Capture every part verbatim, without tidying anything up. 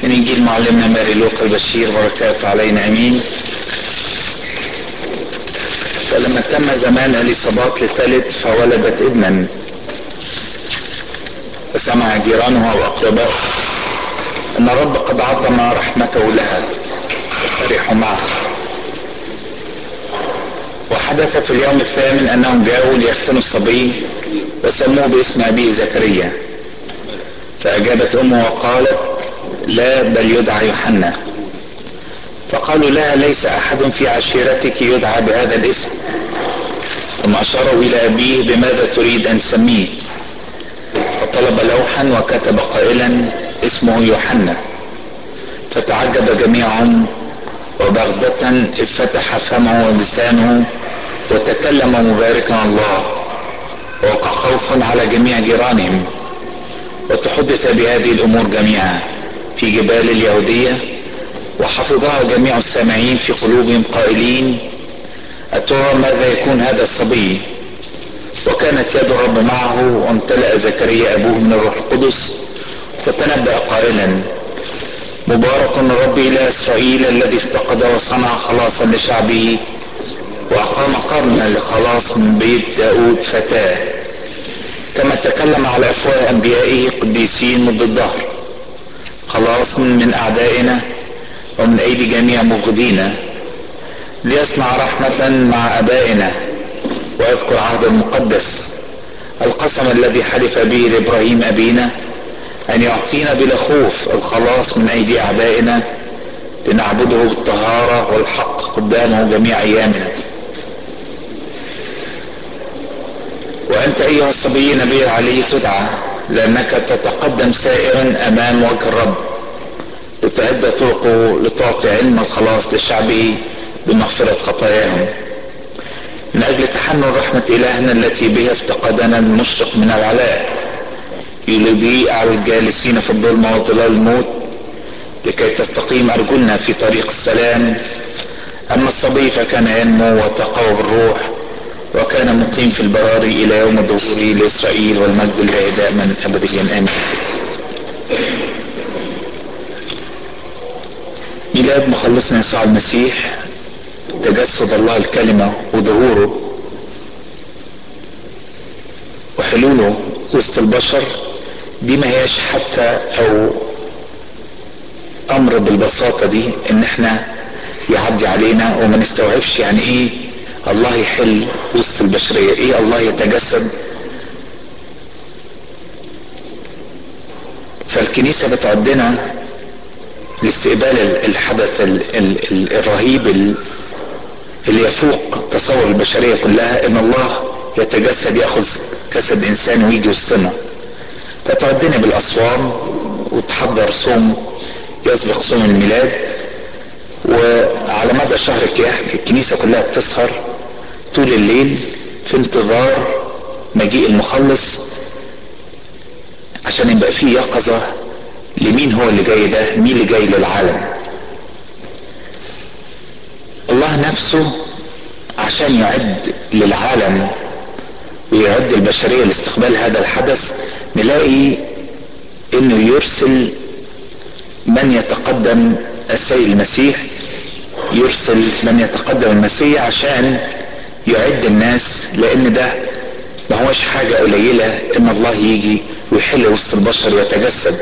من إنجيل معلمنا ماري لوقا البشير، بركاته علينا امين. فلما تم زمان اليصابات للثالث فولدت ابنا، فسمع جيرانها واقربائه ان الرب قد عظم رحمته لها ففرحوا معه. وحدث في اليوم الثامن انهم جاءوا ليختنوا الصبي وسموه باسم ابيه زكريا. فاجابت امه وقالت: لا، بل يدعى يوحنا. فقالوا لها: ليس احد في عشيرتك يدعى بهذا الاسم. ثم اشاروا الى ابيه: بماذا تريد ان تسميه؟ فطلب لوحا وكتب قائلا: اسمه يوحنا. فتعجب جميعهم، وبغتة افتح فمه ولسانه وتكلم مباركا الله. ووقع خوف على جميع جيرانهم، وتحدث بهذه الامور جميعا في جبال اليهودية، وحفظها جميع السامعين في قلوبهم قائلين: أترى ماذا يكون هذا الصبي؟ وكانت يد الرب معه، وامتلأ زكريا أبوه من الروح القدس، فتنبأ قائلا: مبارك الرب إله إسرائيل الذي افتقد وصنع خلاصا لشعبه، وأقام قرنا لخلاص من بيت داود فتاه، كما تكلم على أفواه أنبيائه قديسين منذ الدهر، خلاص من أعدائنا ومن أيدي جميع مبغضينا، ليصنع رحمة مع أبائنا ويذكر عهد المقدس، القسم الذي حلف به لإبراهيم أبينا أن يعطينا بلا خوف الخلاص من أيدي أعدائنا، لنعبده بالطهارة والحق قدامه جميع أيامنا. وأنت أيها الصبي نبي علي تدعى، لأنك تتقدم سائرا أمام وجه الرب لتعد طرقه لتعطي علم الخلاص لشعبه بمغفرة خطاياهم، من أجل تحنن رحمة إلهنا التي بها افتقدنا المشرق من العلاء، يضيء على الجالسين في الظلمة وظلال الموت، لكي تستقيم أرجلنا في طريق السلام. أما الصبي فكان ينمو وتقوى بالروح، وكان مقيم في البراري إلى يوم ظهوره لإسرائيل، والمجد لله دائما أبديا آمين. ميلاد مخلصنا يسوع المسيح، تجسد الله الكلمة وظهوره وحلوله وسط البشر، دي ما هياش حتى او امر بالبساطة دي ان احنا يعدي علينا وما نستوعبش يعني ايه الله يحل وسط البشرية، ايه الله يتجسد. فالكنيسة بتعدنا لاستقبال الحدث ال ال ال الرهيب اللي يفوق تصور البشرية كلها، ان الله يتجسد يأخذ جسد انسان ويجي وسطنا. فتعدنا بالاصوام وتحضر صوم يسبق صوم الميلاد، وعلى مدى شهر كياك الكنيسة كلها بتسهر طول الليل في انتظار مجيء المخلص، عشان يبقى فيه يقظة لمين هو اللي جاي ده، مين اللي جاي للعالم. الله نفسه عشان يعد للعالم ويعد البشرية لاستقبال هذا الحدث، نلاقي انه يرسل من يتقدم السيد المسيح، يرسل من يتقدم المسيح عشان يعد الناس، لان ده ما هوش حاجة قليلة ان الله يجي ويحل وسط البشر ويتجسد.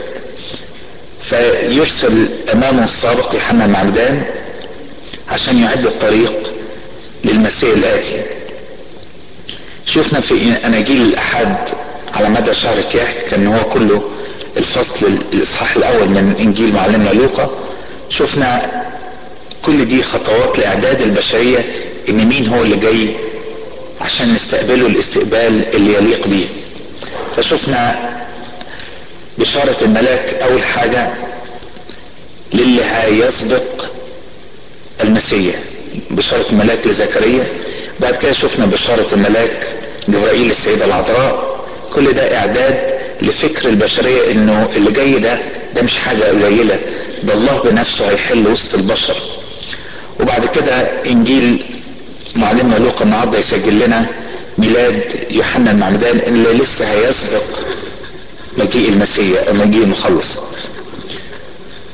فيرسل امامه السابق يوحنا المعمدان عشان يعد الطريق للمسيح الآتي. شفنا في اناجيل الاحد على مدى شهر كياك كان هو كله الفصل الاصحاح الاول من انجيل معلمنا لوقا، شفنا كل دي خطوات لاعداد البشرية ان مين هو اللي جاي عشان نستقبله الاستقبال اللي يليق بيه. فشفنا بشارة الملاك اول حاجة للي هيسبق المسيح، بشارة الملاك لزكريا. بعد كده شفنا بشارة الملاك جبرائيل للسيدة العذراء. كل ده اعداد لفكر البشرية انه اللي جاي ده ده مش حاجة قليلة، ده الله بنفسه هيحل وسط البشر. وبعد كده انجيل معلمنا لوقا النهارده يسجل لنا ميلاد يوحنا المعمدان اللي لسه هيسبق مجيء المسيح او مجيء المخلص.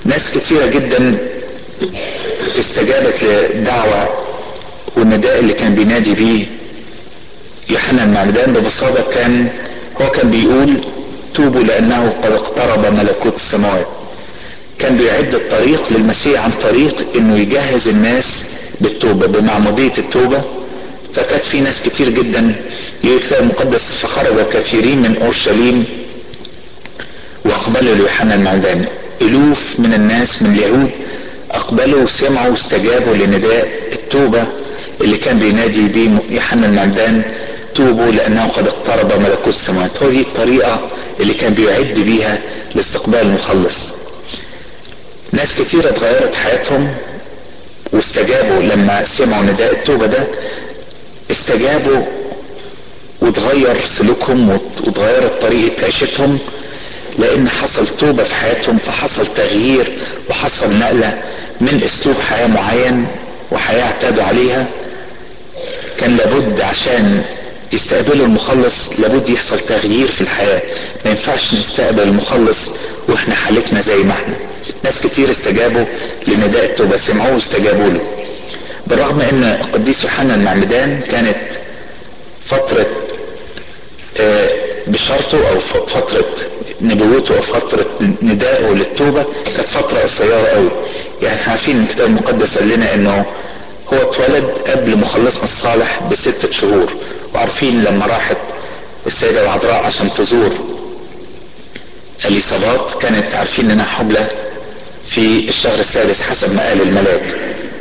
ناس كتيرة جدا استجابت للدعوة والنداء اللي كان بينادي بيه يوحنا المعمدان. ببساطة كان هو كان بيقول توبوا لأنه قد اقترب ملكوت السماوات. كان بيعد الطريق للمسيح عن طريق انه يجهز الناس بالتوبة بمعمودية التوبة. فكانت في ناس كتير جدا يقول الكتاب المقدس فخرج كثيرين من اورشليم واقبلوا ليوحنا المعمدان. الوف من الناس من اليهود اقبلوا وسمعوا واستجابوا لنداء التوبة اللي كان بينادي بيه يوحنا المعمدان توبوا لانه قد اقترب ملكوت السماوات. هذه الطريقة اللي كان بيعد بيها لاستقبال المخلص. ناس كتيرة اتغيرت حياتهم واستجابوا لما سمعوا نداء التوبة ده، استجابوا وتغير سلوكهم وتغيرت طريقة عيشتهم لان حصل توبة في حياتهم، فحصل تغيير وحصل نقلة من اسلوب حياة معين وحياة اعتادوا عليها. كان لابد عشان يستقبلوا المخلص لابد يحصل تغيير في الحياة. ما ينفعش نستقبل المخلص واحنا حالتنا زي ما احنا. ناس كتير استجابوا لنداء التوبة، سمعوه واستجابوا له. بالرغم ان القديس يوحنا المعمدان كانت فترة بشرطه او فترة نبوته او فترة ندائه للتوبة كانت فترة قصيرة قوي. يعني احنا عارفين الكتاب المقدس قال لنا انه هو اتولد قبل مخلصنا الصالح بستة شهور. وعارفين لما راحت السيدة العذراء عشان تزور اليصابات كانت عارفين انها حبلى في الشهر السادس حسب ما قال الملاك.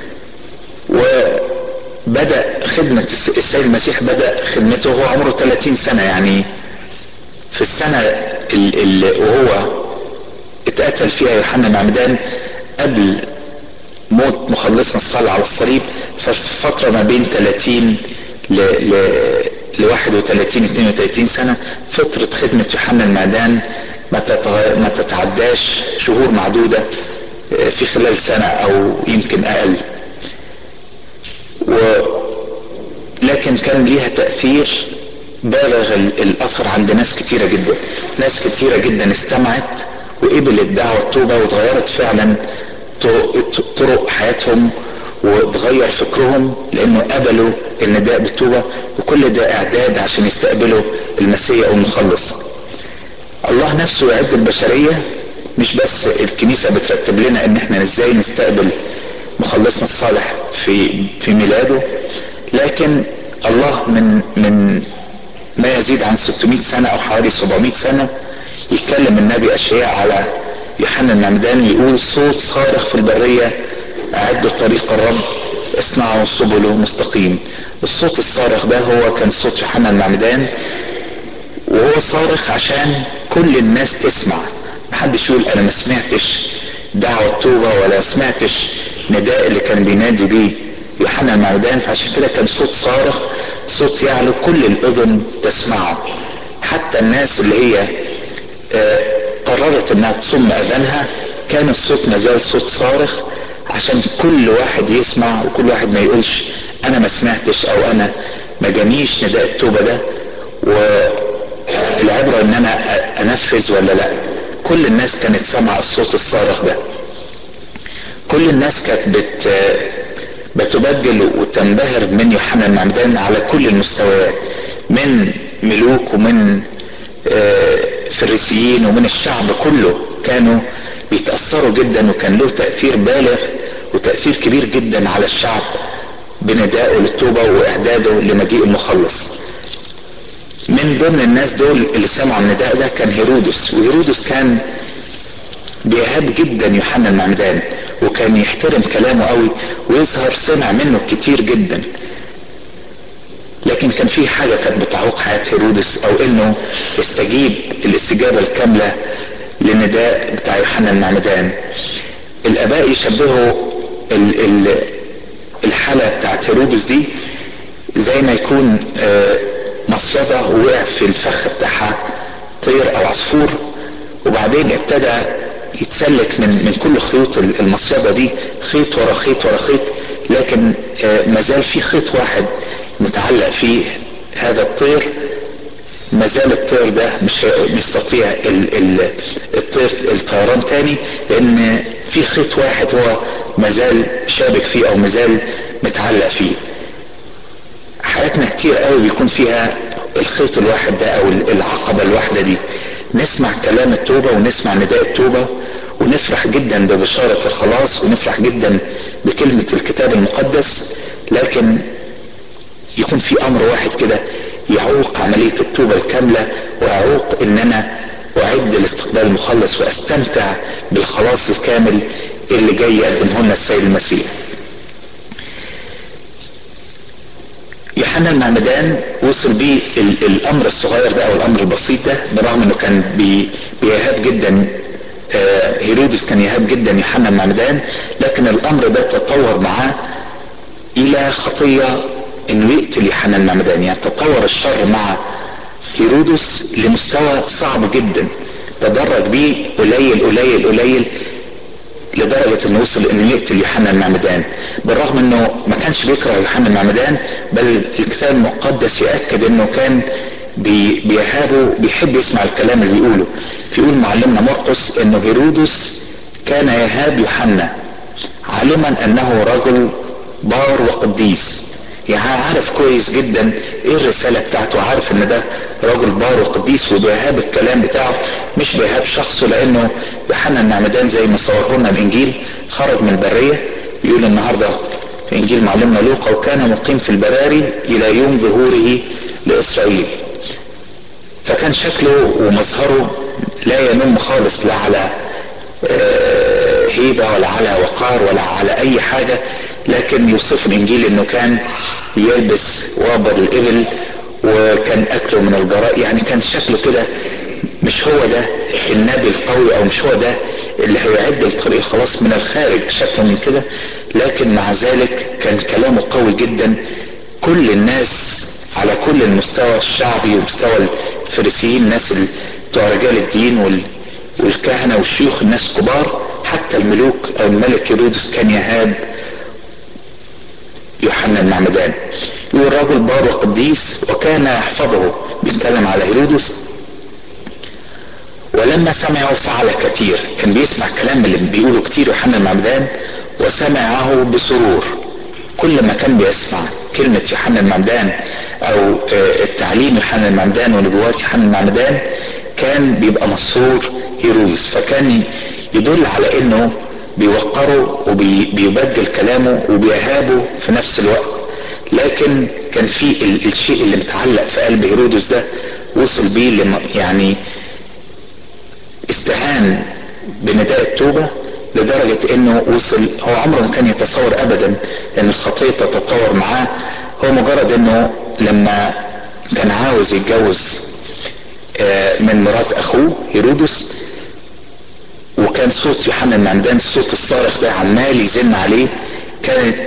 وبدأ خدمة السيد المسيح بدأ خدمته وهو عمره ثلاثين سنة. يعني في السنة اللي وهو اتقتل فيها يوحنا المعمدان قبل موت مخلصنا الصالح على الصليب، ففي فترة ما بين ثلاثين ل ل واحد وثلاثين اثنين وثلاثين سنة فترة خدمة يوحنا المعمدان ما ما تتعداش شهور معدودة في خلال سنة او يمكن اقل. ولكن كان ليها تأثير بالغ الاثر عند ناس كتيرة جدا. ناس كتيرة جدا استمعت وقبلت دعوة التوبة وتغيرت فعلا طرق حياتهم وتغير فكرهم لانه قبلوا النداء بالتوبة. وكل ده اعداد عشان يستقبلوا المسيح والمخلص. الله نفسه يعد البشرية، مش بس الكنيسة بترتب لنا ان احنا ازاي نستقبل مخلصنا الصالح في في ميلاده، لكن الله من من ما يزيد عن ستمائة سنة او حوالي سبعمائة سنة يتكلم النبي اشعياء على يوحنا المعمدان يقول صوت صارخ في البرية اعدوا طريق الرب اصنعوا سبله مستقيم. الصوت الصارخ ده هو كان صوت يوحنا المعمدان، وهو صارخ عشان كل الناس تسمع. محدش يقول انا ما سمعتش دعوة توبة ولا سمعتش نداء اللي كان بينادي بيه يوحنا المعمدان. فعشان كده كان صوت صارخ، صوت يعلو كل الاذن تسمعه. حتى الناس اللي هي آه قررت انها تصم اذانها كان الصوت مازال صوت صارخ عشان كل واحد يسمع وكل واحد ما يقولش انا ما سمعتش او انا ما جانيش نداء التوبة ده والعبرة ان انا انفذ ولا لا. كل الناس كانت سمع الصوت الصارخ ده. كل الناس كانت بت بتبجل وتنبهر من يوحنا المعمدان على كل المستويات، من ملوك ومن فريسيين ومن الشعب كله كانوا بيتأثروا جدا. وكان له تأثير بالغ وتأثير كبير جدا على الشعب بندائه للتوبة واعداده لمجيء المخلص. من ضمن الناس دول اللي سمعوا النداء ده كان هيرودس. وهيرودس كان بيهاب جدا يوحنا المعمدان وكان يحترم كلامه قوي ويظهر سمع منه كتير جدا. لكن كان في حاجة كانت بتعوق حياة هيرودس او انه يستجيب الاستجابة الكاملة للنداء بتاع يوحنا المعمدان. الاباء يشبهوا ال ال الحالة بتاعت هيرودس دي زي ما يكون مصيدة ووقع في الفخ بتاعها طير او عصفور، وبعدين ابتدى يتسلك من من كل خيوط المصيدة دي خيط ورا خيط ورا خيط، لكن مازال في خيط واحد متعلق فيه هذا الطير. مازال الطير ده مش يستطيع الطير الطيران تاني لان في خيط واحد هو مازال شابك فيه او مازال متعلق فيه. حياتنا كتير قوي بيكون فيها الخيط الواحد ده او العقبة الواحدة دي. نسمع كلام التوبة ونسمع نداء التوبة ونفرح جدا ببشارة الخلاص ونفرح جدا بكلمة الكتاب المقدس، لكن يكون في امر واحد كده يعوق عملية التوبة الكاملة ويعوق ان انا اعد لاستقبال المخلص واستمتع بالخلاص الكامل اللي جاي يقدمه لنا السيد المسيح. يوحنا المعمدان وصل بيه الامر الصغير ده او الامر البسيط ده، برغم انه كان بي بيهاب جدا هيرودس، كان يهاب جدا يوحنا المعمدان، لكن الامر ده تطور معاه الى خطية انه يقتل يوحنا المعمدان. يعني تطور الشر مع هيرودس لمستوى صعب جدا، تدرج بيه قليل قليل قليل لدرجة انه وصل انه يقتل يوحنا المعمدان، بالرغم انه ما كانش بيكره يوحنا المعمدان، بل الكتاب المقدس يأكد انه كان بي بيهابه، بيحب يسمع الكلام اللي بيقوله. بيقول معلمنا مرقس انه هيرودس كان يهاب يوحنا عالما انه رجل بار وقديس. يعني عارف كويس جدا ايه الرسالة بتاعته، عارف ان ده رجل بار وقديس وبيهاب الكلام بتاعه، مش بيهاب شخصه. لانه يوحنا المعمدان زي ما صوره لنا الانجيل خرج من البرية، يقول النهاردة في انجيل معلمنا لوقا وكان مقيم في البراري الى يوم ظهوره لاسرائيل. فكان شكله ومظهره لا ينم خالص لا على هيبة ولا على وقار ولا على اي حاجة، لكن يوصف الانجيل انه كان يلبس وابر الابل وكان اكله من الجراء. يعني كان شكله كده مش هو ده النبي القوي او مش هو ده اللي هيعد الطريق خلاص من الخارج، شكله من كده، لكن مع ذلك كان كلامه قوي جدا. كل الناس على كل المستوى الشعبي ومستوى الفريسيين، الناس بتوع رجال الدين والكهنة والشيوخ، الناس كبار، حتى الملوك او الملك هيرودس كان يهاب يوحنا المعمدان. يقول الرجل بار وقديس وكان يحفظه، بيتكلم على هيرودس. ولما سمعه فعل كثير، كان بيسمع كلام اللي بيقوله كتير يوحنا المعمدان وسمعه بسرور. كل ما كان بيسمع كلمة يوحنا المعمدان او التعليم يوحنا المعمدان ونبوات يوحنا المعمدان كان بيبقى مسرور هيرودس، فكان يدل على انه بيوقره وبيبجل كلامه وبيهابه في نفس الوقت. لكن كان في الشيء اللي متعلق في قلب هيرودس ده وصل بيه يعني استهان بنداء التوبة لدرجة انه وصل، هو عمره ما كان يتصور ابدا ان الخطية تتطور معاه. هو مجرد انه لما كان عاوز يتجوز من مرات اخوه هيرودس، وكان صوت يوحنا المعمدان الصوت الصارخ ده عمال يزن عليه، كانت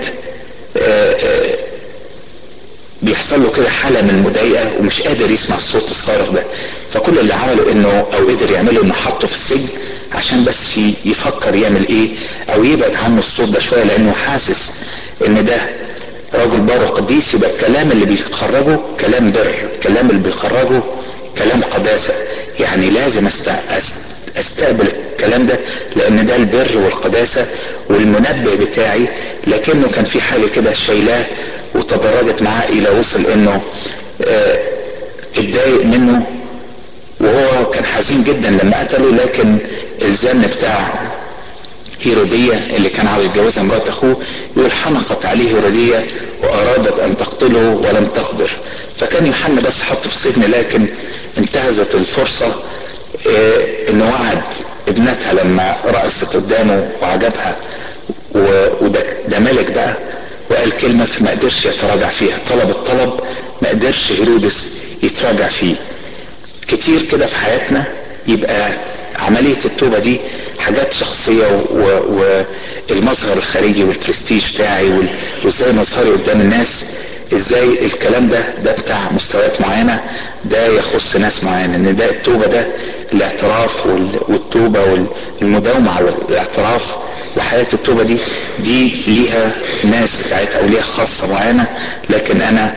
بيحصل له كده حالة من المضايقة ومش قادر يسمع الصوت الصارخ ده. فكل اللي عمله انه او قدر يعمله انه حطه في السجن عشان بس يفكر يعمل ايه او يبعد عنه الصوت ده شوية، لانه حاسس ان ده رجل بار وقديس، يبقى الكلام اللي بيخرجه كلام بر، الكلام اللي بيخرجه كلام قداسة. يعني لازم استقبل الكلام ده لان ده البر والقداسة والمنبه بتاعي. لكنه كان في حاجة كده شايلاه وتدرجت معاه الى وصل انه اه اتضايق منه، وهو كان حزين جدا لما قتله. لكن الزن بتاع هيرودية اللي كان عاوز يتجوزها مرات اخوه، يقول حنقت عليه هيرودية وارادت ان تقتله ولم تقدر. فكان يوحنا بس حطه في السجن، لكن انتهزت الفرصة اه انه وعد ابنتها لما رقصت قدامه وعجبها، وده ده ملك بقى، وقال كلمة فما قدرش يتراجع فيها، طلب الطلب ما قدرش هيرودس يتراجع فيه. كتير كده في حياتنا يبقى عملية التوبة دي حاجات شخصية والمظهر الخارجي والبرستيج بتاعي وازاي مظهري قدام الناس، ازاي الكلام ده ده بتاع مستويات معينة، ده يخص ناس معينة. ان ده التوبة ده الاعتراف والتوبة والمداومة على الاعتراف وحياة التوبة دي دي ليها ناس بتاعتها او ليها خاصة معينة. لكن انا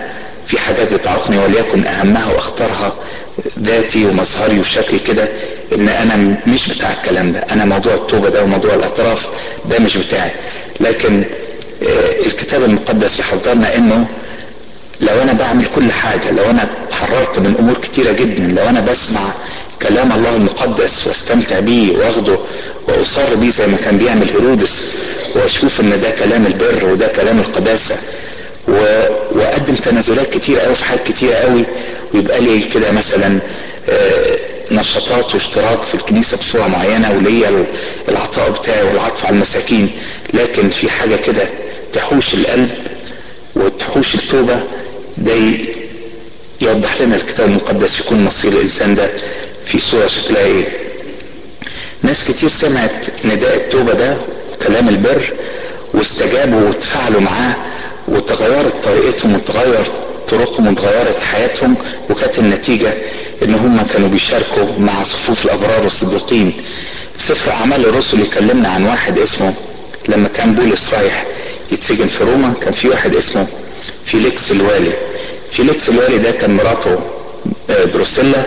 في حاجات بتعوقني وليكن اهمها واختارها ذاتي ومظهري وشكلي كده، ان انا مش بتاع الكلام ده. انا موضوع التوبة ده وموضوع الاعتراف ده مش بتاعي. لكن الكتاب المقدس يحضرنا انه لو انا بعمل كل حاجة، لو انا اتحررت من امور كتيرة جدا، لو انا بسمع كلام الله المقدس واستمتع بيه واخده واصر بيه زي ما كان بيعمل هيرودس، واشوف ان ده كلام البر وده كلام القداسة، واقدم تنازلات كتيرة قوي في حاجات كتيرة قوي، ويبقى لي كده مثلا نشاطات واشتراك في الكنيسة بصورة معينة، وليا العطاء بتاعي والعطف على المساكين، لكن في حاجة كده تحوش القلب وتحوش التوبة، ده يوضح لنا الكتاب المقدس يكون مصير الانسان ده في صورة شكلها ايه. ناس كتير سمعت نداء التوبة ده وكلام البر واستجابوا وتفاعلوا معاه، وتغيرت طريقتهم وتغير طرقهم وتغيرت حياتهم، وكانت النتيجة ان هم كانوا بيشاركوا مع صفوف الابرار والصديقين. في سفر اعمال الرسل يكلمنا عن واحد اسمه، لما كان بولس رايح يتسجن في روما، كان في واحد اسمه فيليكس الوالي. فيليكس الوالي ده كان مراته دروسيلا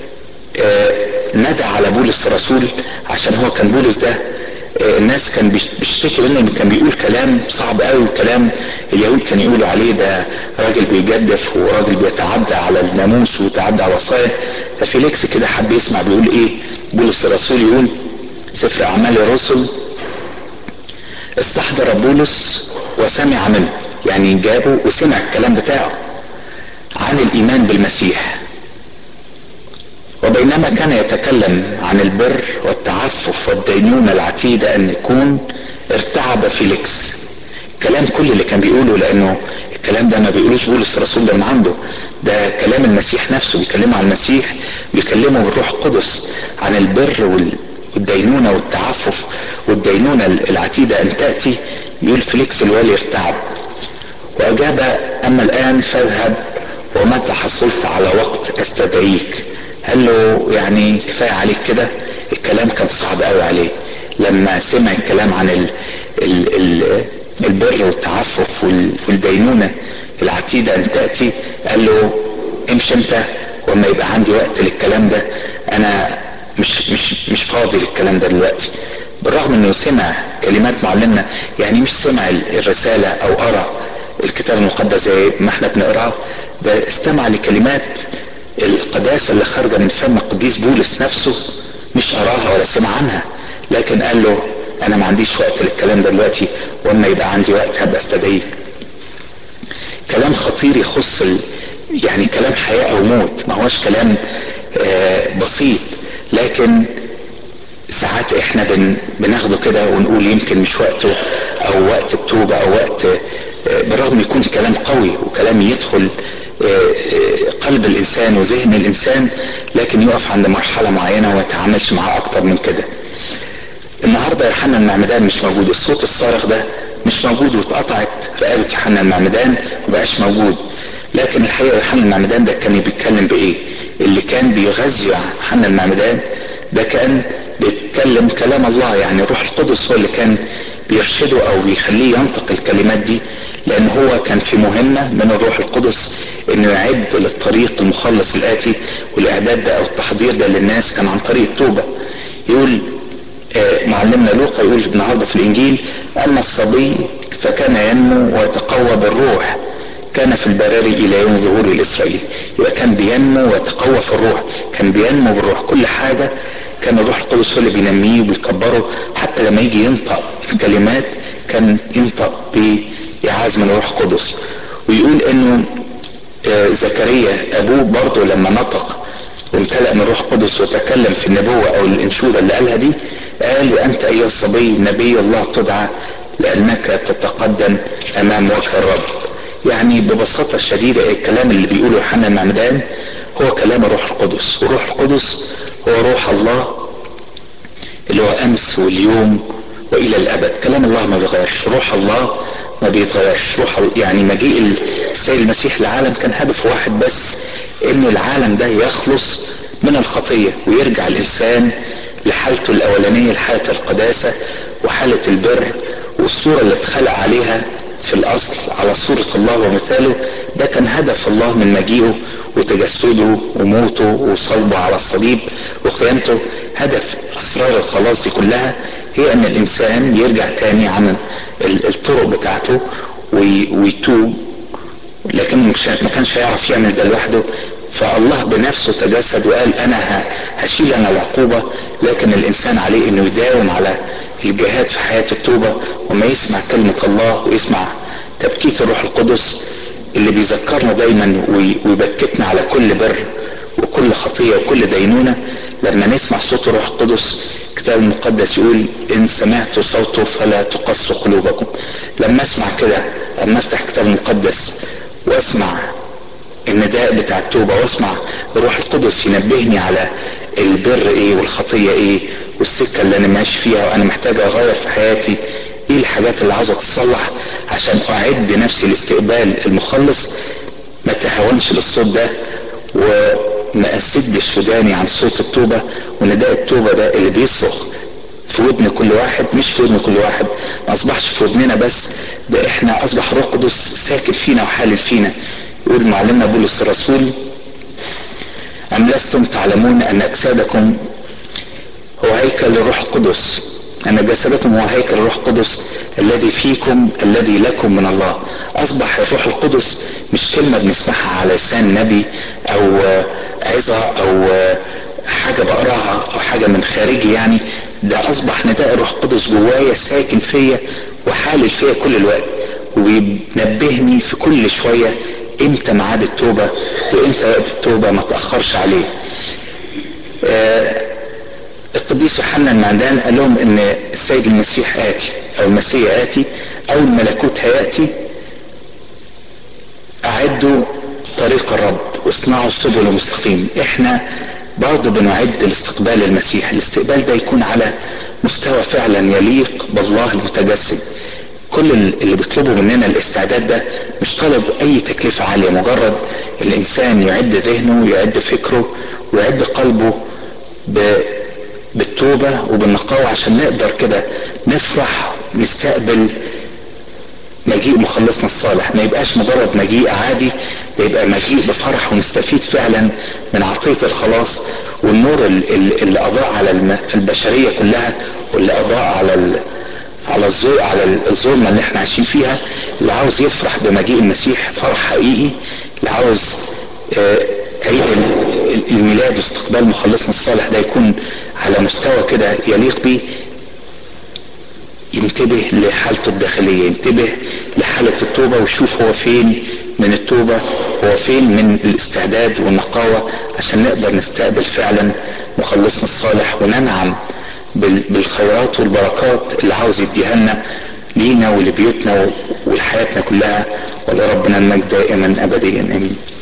ندى على بولس الرسول، عشان هو كان بولس ده الناس كان بيشتكي منه انه كان بيقول كلام صعب قوي، وكلام اليهود كان يقولوا عليه ده راجل بيجدف وراجل بيتعدى على الناموس ويتعدى على الوصايا. ففيليكس كده حب يسمع بيقول ايه بولس الرسول. يقول سفر اعمال الرسل: استحضر بولس وسمع منه، يعني جابه وسمع الكلام بتاعه عن الايمان بالمسيح، وبينما كان يتكلم عن البر والتعفف والدينونة العتيدة ان يكون، ارتعب فيليكس. الكلام كل اللي كان بيقوله، لانه الكلام ده ما بيقولوش بولس الرسول ده من عنده، ده كلام المسيح نفسه، بيكلمه عن المسيح، بيكلمه بالروح القدس عن البر والدينونة والتعفف والدينونة العتيدة ان تأتي. يقول فيليكس الوالي ارتعب واجاب: اما الان فاذهب، ومتى حصلت على وقت استدعيك. قال له يعني كفاية عليك كده. الكلام كان صعب قوي عليه لما سمع الكلام عن ال ال ال البر والتعفف والدينونة العتيدة ان تأتي. قال له امشي انت، وما يبقى عندي وقت للكلام ده، انا مش مش مش فاضي للكلام ده دلوقتي. بالرغم انه سمع كلمات معلمنا، يعني مش سمع الرسالة او قرأ الكتاب المقدس زي ما احنا بنقرأ، ده استمع لكلمات القداسة اللي خارجة من فم القديس بولس نفسه، مش قراها ولا سمع عنها، لكن قال له انا ما عنديش وقت للكلام ده دلوقتي، واما يبقى عندي وقت هبقى استدعيك. كلام خطير يخص يعني كلام حياة او موت، ما هوش كلام آه بسيط. لكن ساعات احنا بن بناخده كده ونقول يمكن مش وقته، او وقت التوبة، او وقت آه بالرغم يكون كلام قوي وكلام يدخل قلب الانسان وذهن الانسان، لكن يقف عند مرحلة معينة وما يتعاملش معاه اكتر من كده. النهاردة يوحنا المعمدان مش موجود، الصوت الصارخ ده مش موجود، واتقطعت رقبة يوحنا المعمدان ومبقاش موجود. لكن الحقيقة يوحنا المعمدان ده كان بيتكلم بايه؟ اللي كان بيغذي يوحنا المعمدان ده كان بيتكلم كلام الله، يعني الروح القدس هو اللي كان بيرشده او بيخليه ينطق الكلمات دي، لان هو كان في مهمة من الروح القدس انه يعد للطريق المخلص الاتي، والاعداد ده او التحضير ده للناس كان عن طريق التوبة. يقول معلمنا لوقا يقول النهارده في الانجيل: اما الصبي فكان ينمو ويتقوى بالروح، كان في البراري الى يوم ظهور الاسرائيل. يبقى كان بينمو ويتقوى في الروح، كان بينمو بالروح، كل حاجة كان الروح القدس هو اللي بينميه وبيكبره، حتى لما يجي ينطق الكلمات كان ينطق بإعاز من الروح القدس. ويقول انه زكريا ابوه برضه لما نطق وامتلأ من الروح القدس وتكلم في النبوة او الانشودة اللي قالها دي، قال: وانت ايها الصبي نبي الله تدعى، لانك تتقدم امام وجه الرب. يعني ببساطة شديدة الكلام اللي بيقوله يوحنا المعمدان هو كلام الروح القدس، والروح القدس هو روح الله اللي هو امس واليوم والى الابد. كلام الله ما بيتغيرش، روح الله ما بيتغيرش. روح يعني مجيء السيد المسيح للعالم كان هدف واحد بس، ان العالم ده يخلص من الخطية ويرجع الانسان لحالته الاولانية، لحالة القداسة وحالة البر والصورة اللي اتخلق عليها في الاصل على صورة الله ومثاله، ده كان هدف الله من مجيئه وتجسده وموته وصلبه على الصليب وقيامته. هدف اسرار الخلاص دي كلها هي ان الانسان يرجع تاني عن الطرق بتاعته ويتوب، لكن ما كانش هيعرف يعمل ده لوحده. فالله بنفسه تجسد وقال انا هشيل انا العقوبة، لكن الانسان عليه انه يداوم على الجهاد في حياة التوبة، وما يسمع كلمة الله ويسمع تبكيت الروح القدس اللي بيذكرنا دايما ويبكتنا على كل بر وكل خطية وكل دينونة. لما نسمع صوت الروح القدس الكتاب المقدس يقول ان سمعتوا صوته فلا تقسوا قلوبكم. لما اسمع كده، لما افتح الكتاب المقدس واسمع النداء بتاع التوبة واسمع الروح القدس ينبهني على البر ايه والخطية ايه والسكة اللي انا ماشي فيها وانا محتاج اغير في حياتي، ايه الحاجات اللي عاوزة تتصلح عشان اعد نفسي لاستقبال المخلص، ما تهاونش للصوت ده وما اسدش وداني عن صوت التوبة. ونداء التوبة ده اللي بيصرخ في ودن كل واحد، مش في ودن كل واحد، ما اصبحش في ودننا بس، ده احنا اصبح روح قدس ساكن فينا وحالل فينا. يقول معلمنا بولس الرسول ام لستم تعلمون ان اجسادكم هو هيكل الروح القدس، ان جسدكم هو هيكل الروح القدس الذي فيكم الذي لكم من الله. اصبح الروح القدس مش كلمة بنسمعها على لسان نبي او عظة او حاجة بقراها او حاجة من خارجي، يعني ده اصبح نداء الروح القدس جوايا ساكن فيا وحالل فيا كل الوقت، وبينبهني في كل شوية امتى ميعاد التوبة وامتى وقت التوبة، ما تأخرش عليه. آه القديس يوحنا المعمدان قال لهم ان السيد المسيح آتي او المسيح آتي او الملكوت هيأتي، اعدوا طريق الرب واصنعوا السبل المستقيم. احنا برضه بنعد لاستقبال المسيح. الاستقبال ده يكون على مستوى فعلا يليق بالله المتجسد. كل اللي بيطلبوا مننا الاستعداد ده مش طالب اي تكلفة عالية، مجرد الانسان يعد ذهنه ويعد فكره ويعد قلبه بالتوبة وبالنقاوة عشان نقدر كده نفرح نستقبل مجيء مخلصنا الصالح. ما يبقاش مجرد مجيء عادي، ده يبقى مجيء بفرح ونستفيد فعلا من عطية الخلاص والنور اللي اضاء على البشرية كلها واللي اضاء على على الظلمة على الظلمة اللي احنا عايشين فيها. اللي عاوز يفرح بمجيء المسيح فرح حقيقي، اللي عاوز عيد الميلاد واستقبال مخلصنا الصالح ده يكون على مستوى كده يليق بيه، ينتبه لحالته الداخلية، ينتبه لحالة التوبة ويشوف هو فين من التوبة، هو فين من الاستعداد والنقاوة عشان نقدر نستقبل فعلا مخلصنا الصالح وننعم بالخيرات والبركات اللي عاوز يديها لنا لينا ولبيوتنا ولحياتنا كلها. ولربنا المجد دائما ابديا امين.